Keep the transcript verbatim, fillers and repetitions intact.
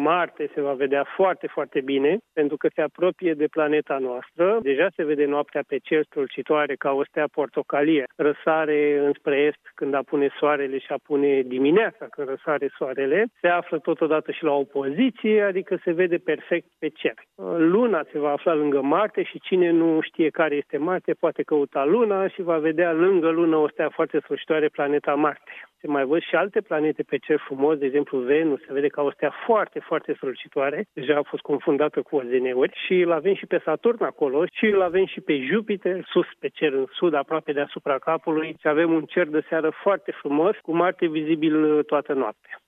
Marte se va vedea foarte, foarte bine, pentru că se apropie de planeta noastră. Deja se vede noaptea pe cer strălucitoare ca o stea portocalie. Răsare înspre est când apune soarele și apune dimineața când răsare soarele. Se află totodată și la opoziție, adică se vede perfect pe cer. Luna se va afla lângă Marte și cine nu știe care este Marte poate căuta Luna și va vedea lângă Lună o stea foarte strălucitoare, planeta Marte. Se mai văd și alte planete pe cer frumos, de exemplu Venus, se vede ca o stea foarte, foarte strălucitoare. Deja a fost confundată cu O Z N-uri și îl avem și pe Saturn acolo și îl avem și pe Jupiter, sus pe cer în sud, aproape deasupra capului și avem un cer de seară foarte frumos, cu Marte vizibil toată noaptea.